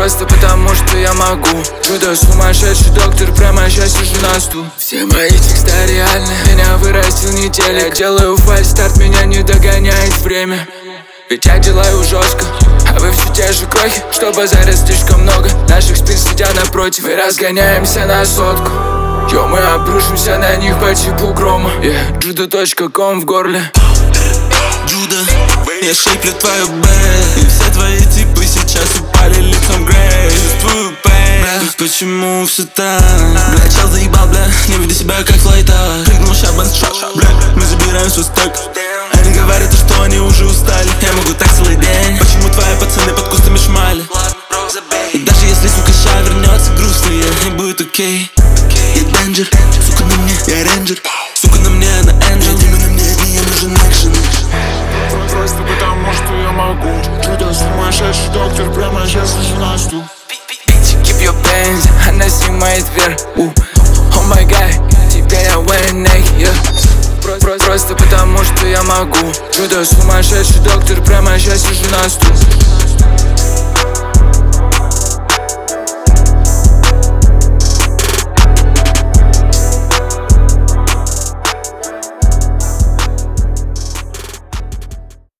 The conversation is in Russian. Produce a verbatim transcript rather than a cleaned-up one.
Просто потому что я могу. Чудо, сумасшедший доктор, прямо сейчас сижу на стул. Все мои тексты реальны, меня вырастил не телек. Я делаю фальстарт, меня не догоняет время. Ведь я делаю жестко, а вы все те же крохи. Что базарят слишком много, наших спин сидя напротив. Мы разгоняемся на сотку, йо, мы обрушимся на них по типу грома. yeah. Джуда точка ком в горле. Джуда, я шейплю твою бэк, и все твои типы сейчас упали лицом грей. Чувствую пейн, почему все так? Бля, чел заебал, бля, не веди себя как флайта. Прыгнул шабан с бля, мы забираем свой стек. Они говорят, что они уже устали. Я могу так целый день. Почему твои пацаны под кустами шмали? И даже если, сука, ща вернется грустный, не будет окей. Я денджер, сука на мне, я рейнджер. Сука на мне, она энджел. Именно мне от нее нужен экшен. Просто потому что я могу. Чудо, сумасшедший доктор, прямо сейчас сижу на стул. Keep your pains, она снимает вверх. О май гад, теперь я wearing naked, yeah. Просто потому что я могу. Чудо, сумасшедший доктор, прямо сейчас сижу на стул.